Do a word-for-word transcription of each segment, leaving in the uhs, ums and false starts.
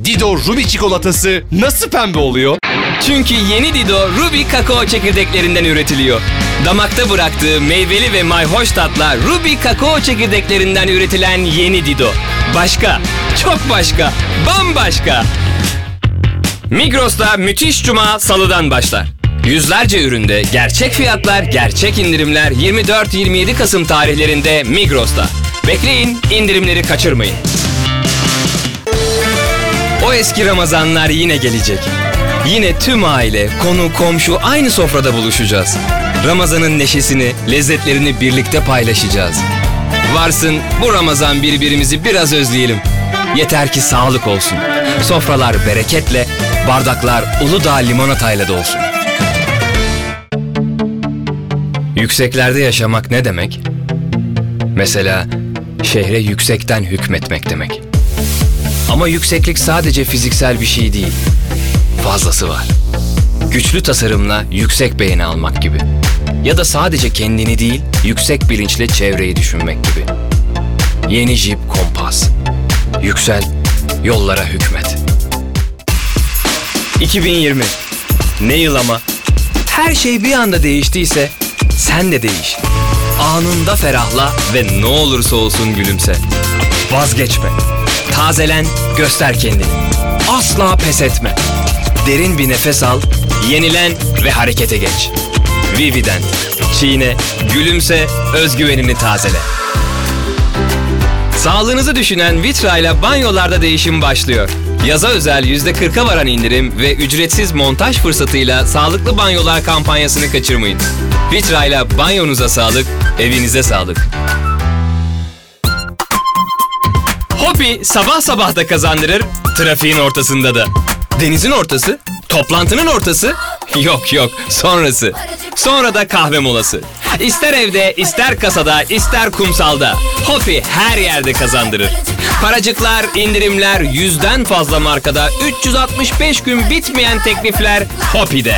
Dido Ruby çikolatası nasıl pembe oluyor? Çünkü yeni Dido Ruby kakao çekirdeklerinden üretiliyor. Damakta bıraktığı meyveli ve mayhoş tatla Ruby kakao çekirdeklerinden üretilen yeni Dido. Başka, çok başka, bambaşka. Migros'ta müthiş cuma salıdan başlar. Yüzlerce üründe gerçek fiyatlar, gerçek indirimler yirmi dört yirmi yedi Kasım tarihlerinde Migros'ta. Bekleyin, indirimleri kaçırmayın. O eski Ramazanlar yine gelecek. Yine tüm aile, konu, komşu aynı sofrada buluşacağız. Ramazan'ın neşesini, lezzetlerini birlikte paylaşacağız. Varsın bu Ramazan birbirimizi biraz özleyelim. Yeter ki sağlık olsun. Sofralar bereketle, bardaklar Uludağ limonatayla dolsun. Yükseklerde yaşamak ne demek? Mesela şehre yüksekten hükmetmek demek. Ama yükseklik sadece fiziksel bir şey değil. Fazlası var. Güçlü tasarımla yüksek beğeni almak gibi. Ya da sadece kendini değil, yüksek bilinçle çevreyi düşünmek gibi. Yeni Jeep Compass. Yüksel, yollara hükmet. iki bin yirmi. Ne yıl ama? Her şey bir anda değiştiyse sen de değiş. Anında ferahla ve ne olursa olsun gülümse. Vazgeçme. Tazelen, göster kendini. Asla pes etme. Derin bir nefes al, yenilen ve harekete geç. Vivi'den çiğne, gülümse, özgüvenini tazele. Sağlığınızı düşünen Vitra ile banyolarda değişim başlıyor. Yaza özel yüzde kırka varan indirim ve ücretsiz montaj fırsatıyla sağlıklı banyolar kampanyasını kaçırmayın. Vitra ile banyonuza sağlık, evinize sağlık. Hopi sabah sabah da kazandırır, trafiğin ortasında da. Denizin ortası, toplantının ortası, yok yok sonrası. Sonra da kahve molası. İster evde, ister kasada, ister kumsalda. Hopi her yerde kazandırır. Paracıklar, indirimler, yüzden fazla markada, üç yüz altmış beş gün bitmeyen teklifler Hopi'de.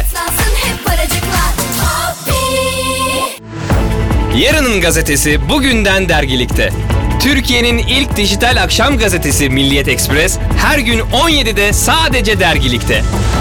Yarının gazetesi bugünden dergilikte. Türkiye'nin ilk dijital akşam gazetesi Milliyet Ekspres her gün on yedide sadece dergilikte.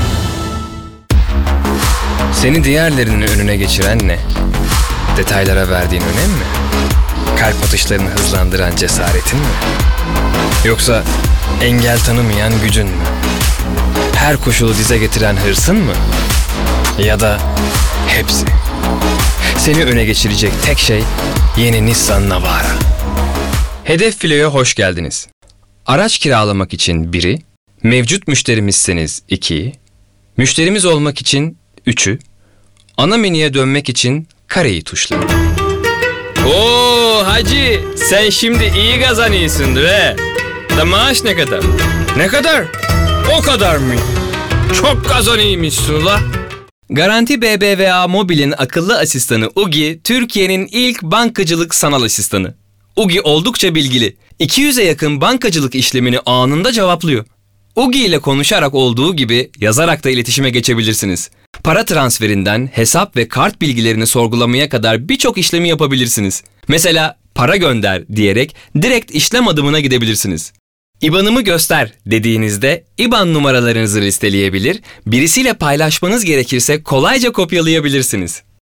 Seni diğerlerinin önüne geçiren ne? Detaylara verdiğin önem mi? Kalp atışlarını hızlandıran cesaretin mi? Yoksa engel tanımayan gücün mü? Her koşulu dize getiren hırsın mı? Ya da hepsi? Seni öne geçirecek tek şey yeni Nissan Navara. Hedef Filo'ya hoş geldiniz. Araç kiralamak için biri, mevcut müşterimizseniz ikiyi, müşterimiz olmak için üçü, ana menüye dönmek için kareyi tuşlayın. Oo hacı, sen şimdi iyi kazanıyorsun be. Da maaş ne kadar? Ne kadar? O kadar mı? Çok kazanıyormuşsun la. Garanti B B V A Mobil'in akıllı asistanı Ugi, Türkiye'nin ilk bankacılık sanal asistanı. Ugi oldukça bilgili. iki yüze yakın bankacılık işlemini anında cevaplıyor. Ugi ile konuşarak olduğu gibi yazarak da iletişime geçebilirsiniz. Para transferinden hesap ve kart bilgilerini sorgulamaya kadar birçok işlemi yapabilirsiniz. Mesela para gönder diyerek direkt işlem adımına gidebilirsiniz. İ B A N'ımı göster dediğinizde İ B A N numaralarınızı listeleyebilir, birisiyle paylaşmanız gerekirse kolayca kopyalayabilirsiniz.